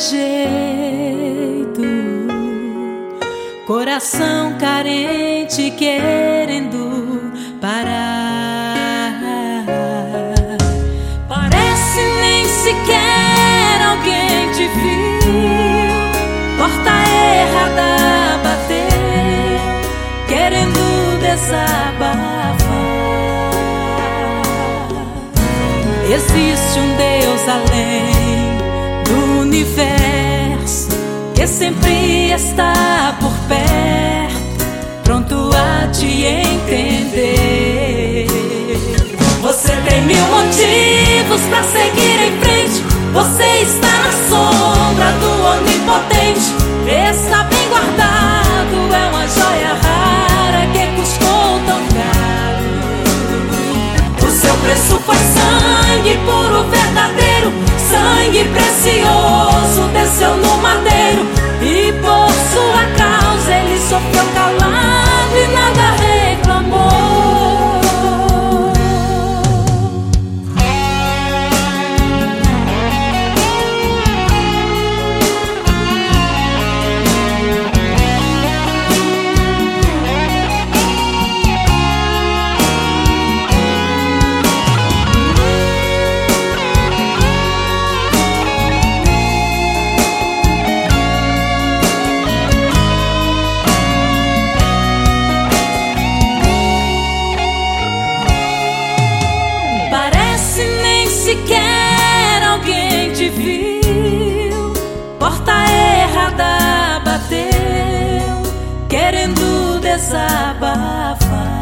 jeito, coração carente querendo parar. Parece nem sequer alguém te viu, porta errada bater, querendo desabafar. Existe um Deus além do universo, que sempre está por perto, pronto a te entender. Você tem mil motivos pra seguir em frente, você está na sombra do onipotente. Está bem guardado, é uma joia rara que custou tão caro. O seu preço foi sangue puro, verdadeiro, sangue precioso desceu no madeiro, e por sua causa ele sofreu calado e nada reclamou. Sequer alguém te viu, porta errada bateu, querendo desabafar.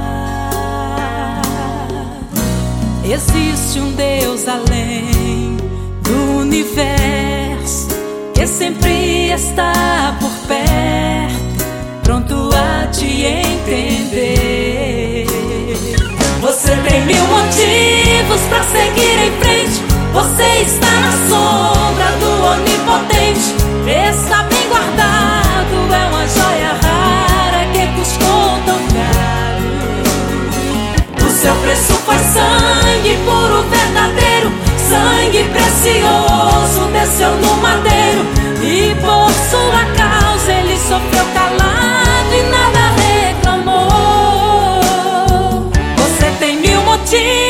Existe um Deus além do universo, que sempre está por perto, pronto a te entender. Você tem mil motivos pra seguir em frente, você está na sombra do onipotente. Está bem guardado, é uma joia rara que custou tão caro. O seu preço foi sangue puro, verdadeiro, sangue precioso desceu no madeiro, e por sua causa ele sofreu calado e nada reclamou. Você tem mil motivos